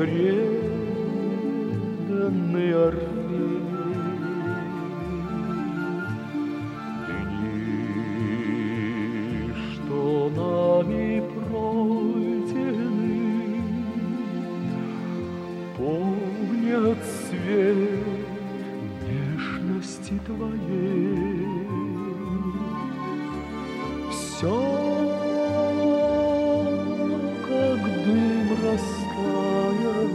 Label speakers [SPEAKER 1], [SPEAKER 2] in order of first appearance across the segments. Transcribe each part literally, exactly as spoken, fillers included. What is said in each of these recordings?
[SPEAKER 1] преданный Орфей. Дни, что нами пройдены, помнят свет нежности твоей. Все, как дым растаял,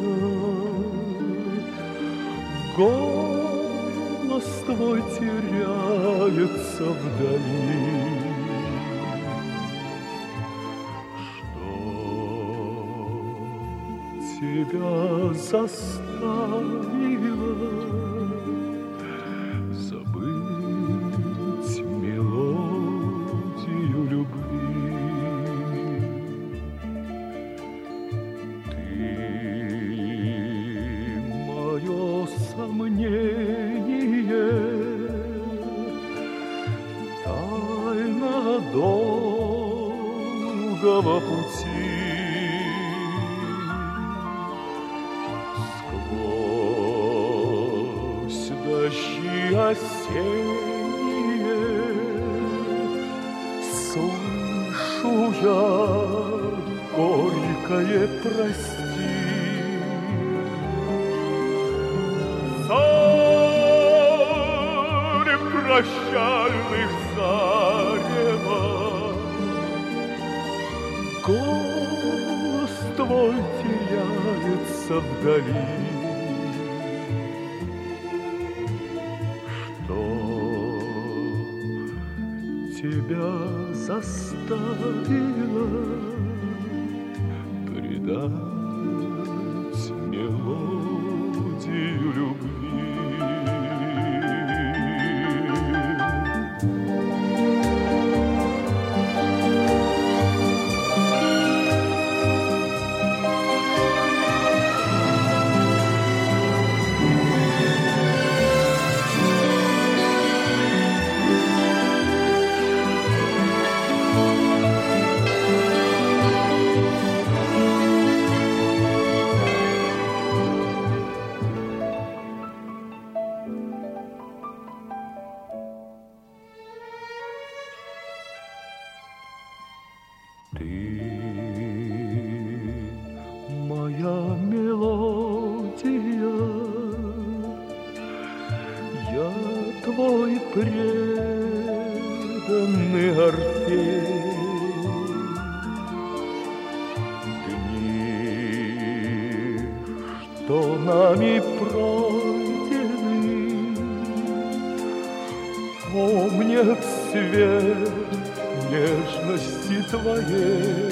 [SPEAKER 1] голос твой теряется вдали. Что тебя заставило забыть мелодию любви? Ты мое сомнение, тайна долгого пути. Сквозь дожди осенние слышу я горькое прости. Зарь прощальных зарева, голос твой теряется вдали. Что тебя заставило предать мелодию любви? Ты моя мелодия, я твой преданный Орфей. Дни, что нами пройдены, помнят свет нежности твоей.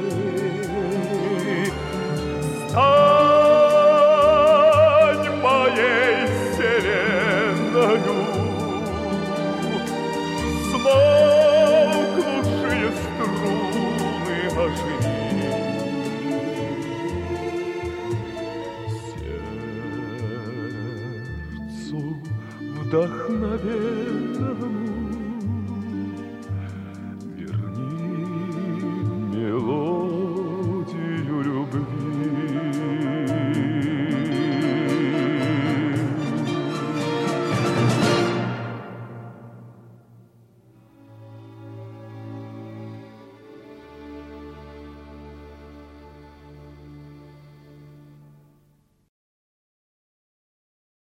[SPEAKER 1] Стань моей вселенною, смолкнувшие струны оживи. Сердцу вдохновенному